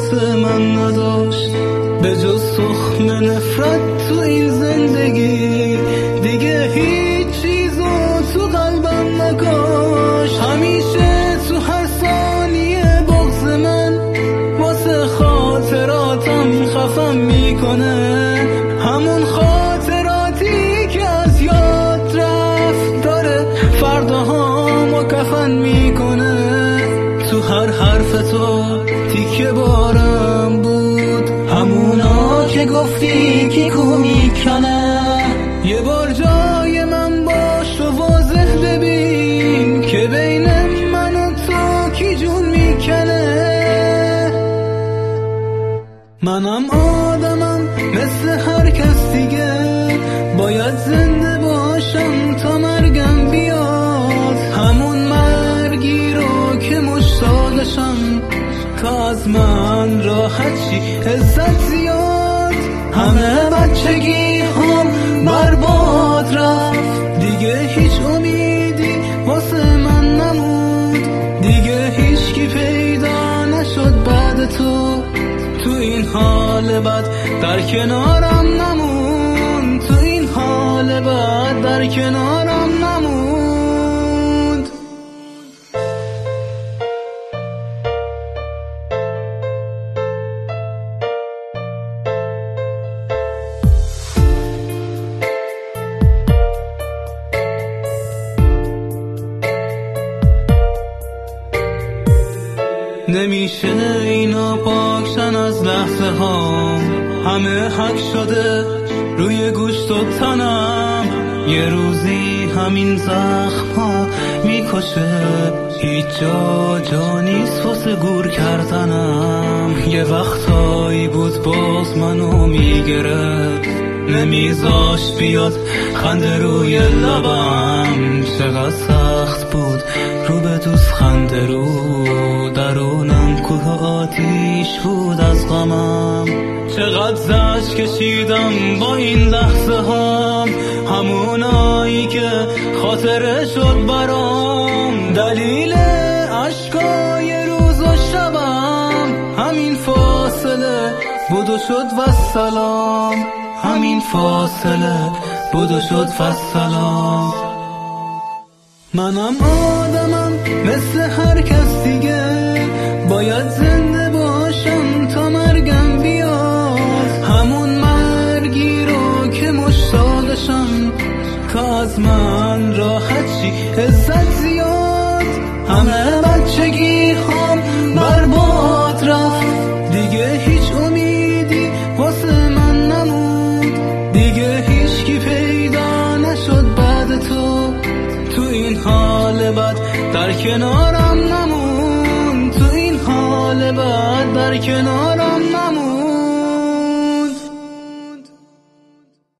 واسه من نداشت به جز تخم نفرت تو این زندگی. دیگه هیچ چیزو تو قلبم نکاش. همیشه تو هر ثانیه بغض من واسه خاطراتم خفم میکنه. همون خاطراتی که از یاد رفت داره فرداهامو کفن میکنه. تو هر حرف تو تیکه بارم بود، همونا که گفتی کی کو میکنه. یه بار جای من باش و واضح ببین که بین من و تو کی جون میکنه. منم آدمم مثل هر کس دیگه، باید زنده باشم تا مرگم بیاد. همون مرگی رو که مشتاقشم تا از من راحت شی عزت زیاد. همه بچگی هم برباد رفت، دیگه هیچ امیدی واسه من نمود. دیگه هیچ کی پیدا نشد بعد تو. تو این حال بد در کنارم نموند، تو این حال بد در کنارم نموند. نمیشه اینا پاکشن از لحظه ها، همه حک شده روی گوشت و تنم. یه روزی همین زخم ها میکشه، هیچ جا نیست واسه گور کردنم. یه وقتایی بود باز منو میگرفت، نمیذاش بیاد خنده روی لبم. چقدر سخت بود رو به دوست خنده رو، درونم کوه آتیش بود از غمم. چقدر زجر کشیدم با این لحظه هم، همونایی که خاطره شد برام. دلیل عشقای روز و شبم همین فاصله بود و شد و سلام. همین فاصله بود و شد و سلام. منم آدمم مثل هر کس دیگه، باید زنده باشم تا مرگم بیاد. همون مرگی رو که مشتاقشم تا از من راحت شی عزت زیاد. همه بچگی هم برباد رفت، دیگه هیچ امیدی واسه من نمود. دیگه هیچ کی پیدا نشد بعد تو. تو این حال بد در کنارم نموند، تو این حال بد در کنارم نموند.